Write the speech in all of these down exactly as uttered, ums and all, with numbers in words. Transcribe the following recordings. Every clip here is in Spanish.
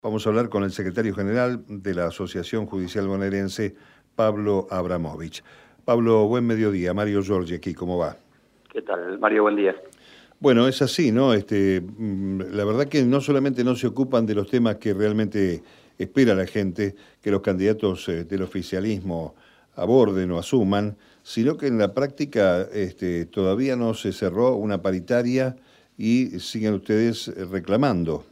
Vamos a hablar con el secretario general de la Asociación Judicial Bonaerense, Pablo Abramovich. Pablo, buen mediodía. Mario Giorgi aquí, ¿cómo va? ¿Qué tal, Mario? Buen día. Bueno, es así, ¿no? Este, la verdad que no solamente no se ocupan de los temas que realmente espera la gente, que los candidatos eh, del oficialismo aborden o asuman, sino que en la práctica este, todavía no se cerró una paritaria y siguen ustedes reclamando.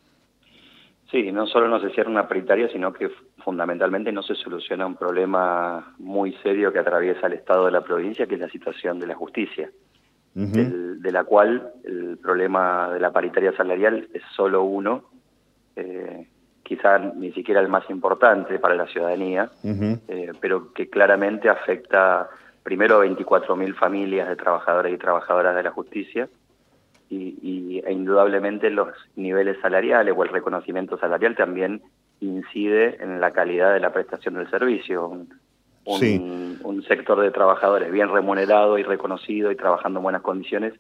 Sí, no solo no se cierra una paritaria, sino que fundamentalmente no se soluciona un problema muy serio que atraviesa el Estado de la provincia, que es la situación de la justicia, Uh-huh. del, de la cual el problema de la paritaria salarial es solo uno, eh, quizá ni siquiera el más importante para la ciudadanía, Uh-huh. eh, pero que claramente afecta primero a veinticuatro mil familias de trabajadores y trabajadoras de la justicia, Y, y, e indudablemente los niveles salariales o el reconocimiento salarial también incide en la calidad de la prestación del servicio. Un, Sí. un, un sector de trabajadores bien remunerado y reconocido y trabajando en buenas condiciones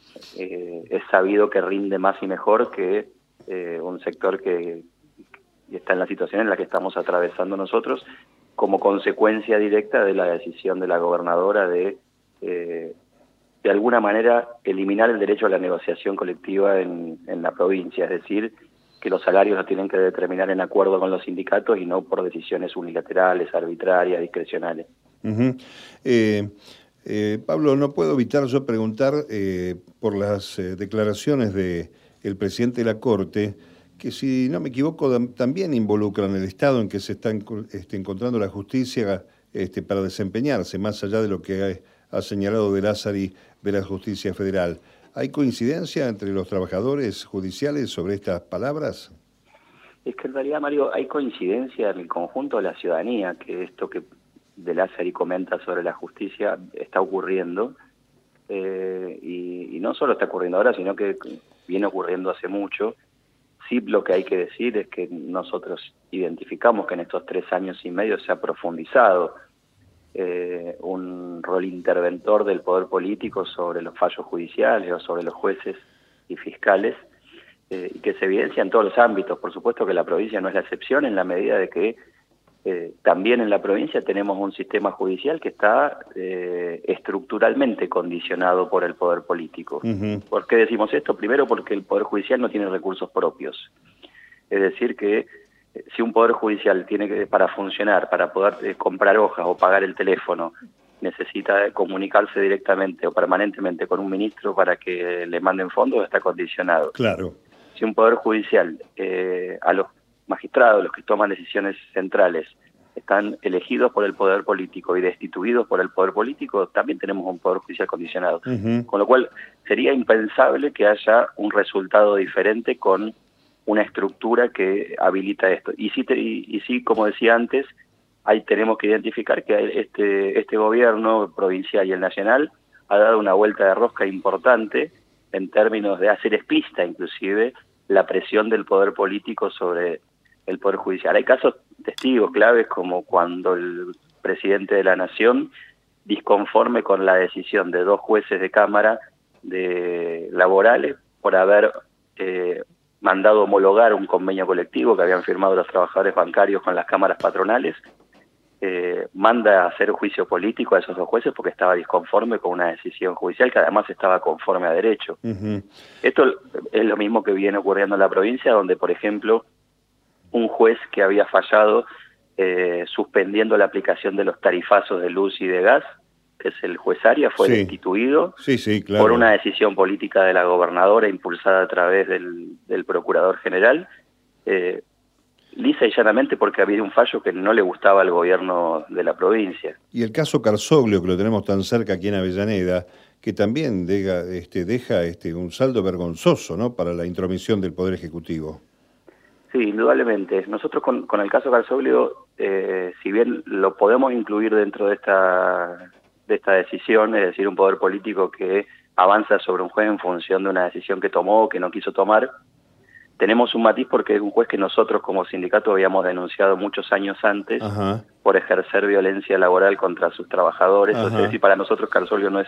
eh, es sabido que rinde más y mejor que eh, un sector que, que está en la situación en la que estamos atravesando nosotros como consecuencia directa de la decisión de la gobernadora de eh, de alguna manera eliminar el derecho a la negociación colectiva en, en la provincia, es decir, que los salarios los tienen que determinar en acuerdo con los sindicatos y no por decisiones unilaterales, arbitrarias, discrecionales. Uh-huh. eh, eh, Pablo, no puedo evitar yo preguntar eh, por las eh, declaraciones de el presidente de la Corte, que si no me equivoco también involucran el estado en que se está este, encontrando la justicia este, para desempeñarse, más allá de lo que ha, ha señalado De Lázari de la Justicia Federal. ¿Hay coincidencia entre los trabajadores judiciales sobre estas palabras? Es que en realidad, Mario, hay coincidencia en el conjunto de la ciudadanía, que esto que De Lázari comenta sobre la justicia está ocurriendo, eh, y, y no solo está ocurriendo ahora, sino que viene ocurriendo hace mucho. Sí, lo que hay que decir es que nosotros identificamos que en estos tres años y medio se ha profundizado eh, un rol interventor del poder político sobre los fallos judiciales o sobre los jueces y fiscales, eh, y que se evidencia en todos los ámbitos. Por supuesto que la provincia no es la excepción, en la medida de que eh, también en la provincia tenemos un sistema judicial que está eh, estructuralmente condicionado por el poder político. Uh-huh. ¿Por qué decimos esto? Primero porque el poder judicial no tiene recursos propios. Es decir que eh, si un poder judicial tiene que, para funcionar, para poder eh, comprar hojas o pagar el teléfono, necesita comunicarse directamente o permanentemente con un ministro para que le manden fondos, está condicionado. Claro. Si un poder judicial, eh, a los magistrados, los que toman decisiones centrales, están elegidos por el poder político y destituidos por el poder político, también tenemos un poder judicial condicionado. Uh-huh. Con lo cual sería impensable que haya un resultado diferente con una estructura que habilita esto. Y sí, te, y, y sí como decía antes, ahí tenemos que identificar que este, este gobierno provincial y el nacional ha dado una vuelta de rosca importante en términos de hacer explícita inclusive la presión del poder político sobre el poder judicial. Hay casos testigos claves como cuando el presidente de la Nación, disconforme con la decisión de dos jueces de Cámara de laborales por haber eh, mandado homologar un convenio colectivo que habían firmado los trabajadores bancarios con las cámaras patronales, eh, manda a hacer juicio político a esos dos jueces porque estaba disconforme con una decisión judicial que además estaba conforme a derecho. Uh-huh. Esto es lo mismo que viene ocurriendo en la provincia, donde, por ejemplo, un juez que había fallado eh, suspendiendo la aplicación de los tarifazos de luz y de gas, que es el juez Arias, fue sí. destituido sí, sí, claro. por una decisión política de la gobernadora impulsada a través del, del procurador general, eh, lisa y llanamente porque había un fallo que no le gustaba al gobierno de la provincia. Y el caso Carsoglio, que lo tenemos tan cerca aquí en Avellaneda, que también deja, este, deja este, un saldo vergonzoso, ¿no?, para la intromisión del Poder Ejecutivo. Sí, indudablemente. Nosotros con, con el caso Carsoglio, eh, si bien lo podemos incluir dentro de esta, de esta decisión, es decir, un poder político que avanza sobre un juez en función de una decisión que tomó o que no quiso tomar, tenemos un matiz porque es un juez que nosotros como sindicato habíamos denunciado muchos años antes. Ajá. Por ejercer violencia laboral contra sus trabajadores. Ajá. Es decir, para nosotros Carsoglio no es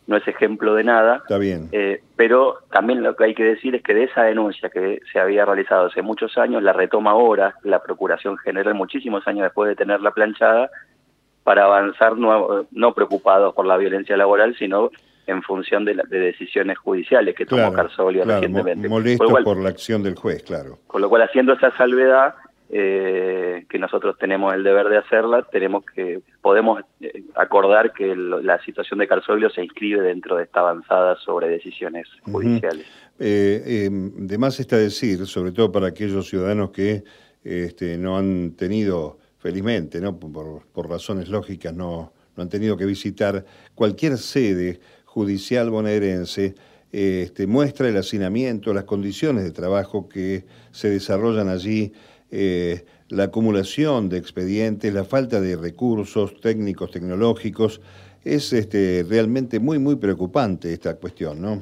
no es ejemplo de nada. Está bien. Eh, pero también lo que hay que decir es que de esa denuncia que se había realizado hace muchos años, la retoma ahora la Procuración General, muchísimos años después de tenerla planchada, para avanzar no, no preocupados por la violencia laboral, sino en función de, la, de decisiones judiciales que tomó Claro, Carsolio claro, recientemente. molesto por, por la acción del juez, claro. Con lo cual, haciendo esa salvedad, eh, que nosotros tenemos el deber de hacerla, tenemos que podemos eh, acordar que el, la situación de Carsolio se inscribe dentro de esta avanzada sobre decisiones judiciales. Uh-huh. eh, eh, de más está decir, sobre todo para aquellos ciudadanos que este, no han tenido, felizmente, ¿no? por, por razones lógicas, no, no han tenido que visitar cualquier sede judicial bonaerense, eh, este, muestra el hacinamiento, las condiciones de trabajo que se desarrollan allí, eh, la acumulación de expedientes, la falta de recursos técnicos, tecnológicos. Es este, realmente muy, muy preocupante esta cuestión, ¿no?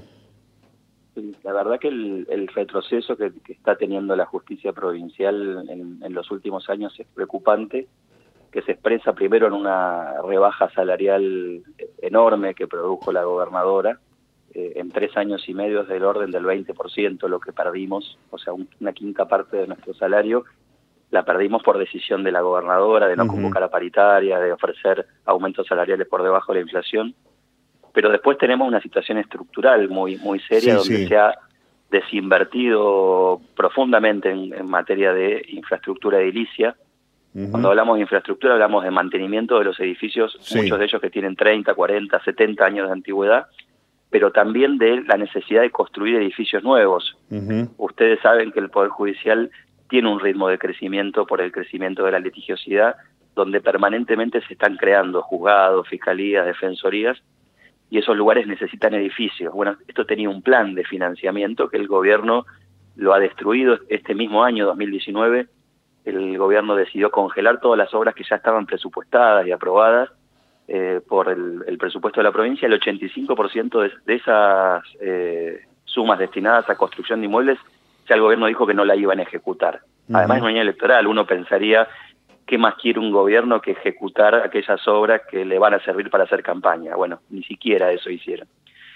La verdad que el, el retroceso que, que está teniendo la justicia provincial en, en los últimos años es preocupante, que se expresa primero en una rebaja salarial enorme que produjo la gobernadora. Eh, en tres años y medio es del orden del veinte por ciento lo que perdimos, o sea, un, una quinta parte de nuestro salario la perdimos por decisión de la gobernadora, de no uh-huh. convocar a paritaria, de ofrecer aumentos salariales por debajo de la inflación. Pero después tenemos una situación estructural muy muy seria, sí, donde sí. se ha desinvertido profundamente en, en materia de infraestructura edilicia. Uh-huh. Cuando hablamos de infraestructura hablamos de mantenimiento de los edificios, sí. muchos de ellos que tienen treinta, cuarenta, setenta años de antigüedad, pero también de la necesidad de construir edificios nuevos. Uh-huh. Ustedes saben que el Poder Judicial tiene un ritmo de crecimiento por el crecimiento de la litigiosidad, donde permanentemente se están creando juzgados, fiscalías, defensorías, y esos lugares necesitan edificios. Bueno, esto tenía un plan de financiamiento que el gobierno lo ha destruido. Este mismo año, dos mil diecinueve, el gobierno decidió congelar todas las obras que ya estaban presupuestadas y aprobadas eh, por el, el presupuesto de la provincia. El ochenta y cinco por ciento de, de esas eh, sumas destinadas a construcción de inmuebles, ya el gobierno dijo que no la iban a ejecutar. Uh-huh. Además, en un año electoral uno pensaría, ¿qué más quiere un gobierno que ejecutar aquellas obras que le van a servir para hacer campaña? Bueno, ni siquiera eso hicieron.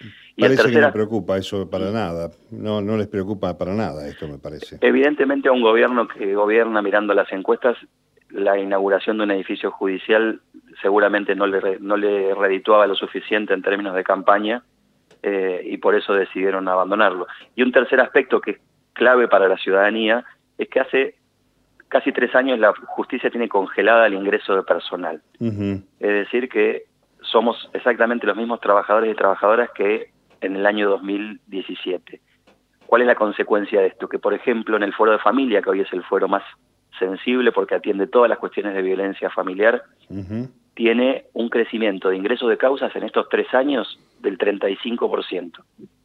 Y parece tercera, que no preocupa eso para nada, no, no les preocupa para nada esto, me parece. Evidentemente a un gobierno que gobierna mirando las encuestas, la inauguración de un edificio judicial seguramente no le, no le redituaba lo suficiente en términos de campaña, eh, y por eso decidieron abandonarlo. Y un tercer aspecto que es clave para la ciudadanía es que hace casi tres años la justicia tiene congelada el ingreso de personal. Uh-huh. Es decir, que somos exactamente los mismos trabajadores y trabajadoras que en el año dos mil diecisiete. ¿Cuál es la consecuencia de esto? Que, por ejemplo, en el Fuero de Familia, que hoy es el fuero más sensible porque atiende todas las cuestiones de violencia familiar, uh-huh. tiene un crecimiento de ingresos de causas en estos tres años del treinta y cinco por ciento,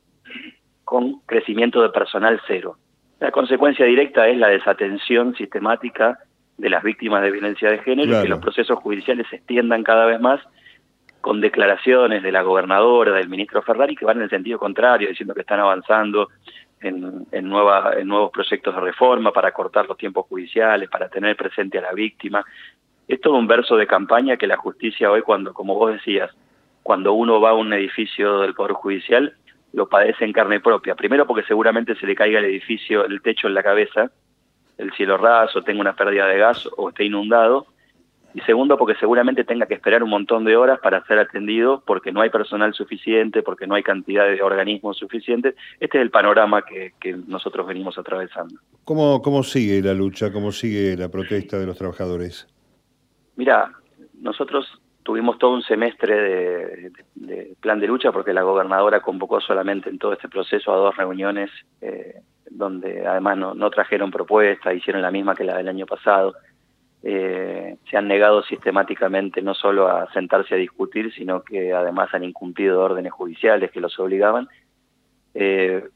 con crecimiento de personal cero. La consecuencia directa es la desatención sistemática de las víctimas de violencia de género, claro. y que los procesos judiciales se extiendan cada vez más, con declaraciones de la gobernadora, del ministro Ferrari, que van en el sentido contrario, diciendo que están avanzando en, en, nueva, en nuevos proyectos de reforma para cortar los tiempos judiciales, para tener presente a la víctima. Es todo un verso de campaña que la justicia hoy, cuando, como vos decías, cuando uno va a un edificio del Poder Judicial, lo padece en carne propia. Primero porque seguramente se le caiga el edificio, el techo en la cabeza, el cielo raso, tenga una pérdida de gas o esté inundado. Y segundo porque seguramente tenga que esperar un montón de horas para ser atendido porque no hay personal suficiente, porque no hay cantidad de organismos suficientes. Este es el panorama que, que nosotros venimos atravesando. ¿Cómo, cómo sigue la lucha? ¿Cómo sigue la protesta de los trabajadores? Mira, nosotros tuvimos todo un semestre de, de, de plan de lucha porque la gobernadora convocó solamente en todo este proceso a dos reuniones eh, donde además no, no trajeron propuestas, hicieron la misma que la del año pasado. Eh, se han negado sistemáticamente no solo a sentarse a discutir, sino que además han incumplido órdenes judiciales que los obligaban. Eh,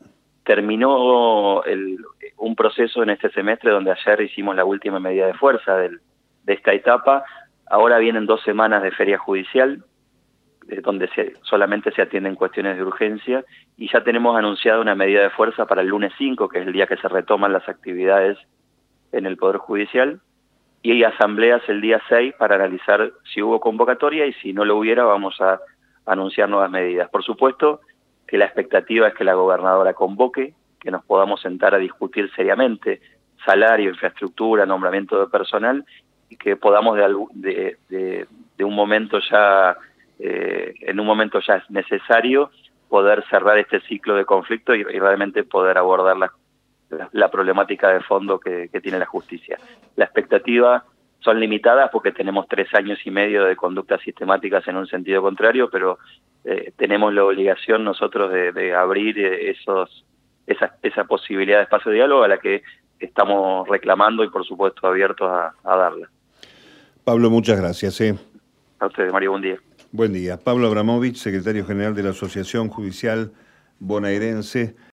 terminó el, un proceso en este semestre donde ayer hicimos la última medida de fuerza del, de esta etapa. Ahora vienen dos semanas de feria judicial, eh, donde se, solamente se atienden cuestiones de urgencia, y ya tenemos anunciada una medida de fuerza para el lunes cinco, que es el día que se retoman las actividades en el Poder Judicial, y hay asambleas el día seis para analizar si hubo convocatoria, y si no lo hubiera vamos a anunciar nuevas medidas. Por supuesto que la expectativa es que la gobernadora convoque, que nos podamos sentar a discutir seriamente salario, infraestructura, nombramiento de personal, y que podamos de, de, de, de un momento ya, eh, en un momento ya es necesario, poder cerrar este ciclo de conflicto y, y realmente poder abordar la, la, la problemática de fondo que, que tiene la justicia. La expectativa son limitadas porque tenemos tres años y medio de conductas sistemáticas en un sentido contrario, pero eh, tenemos la obligación nosotros de, de abrir esos, esa, esa posibilidad de espacio de diálogo a la que estamos reclamando y por supuesto abiertos a, a darla. Pablo, muchas gracias. ¿eh? A ustedes, Mario, buen día. Buen día. Pablo Abramovich, secretario general de la Asociación Judicial Bonaerense.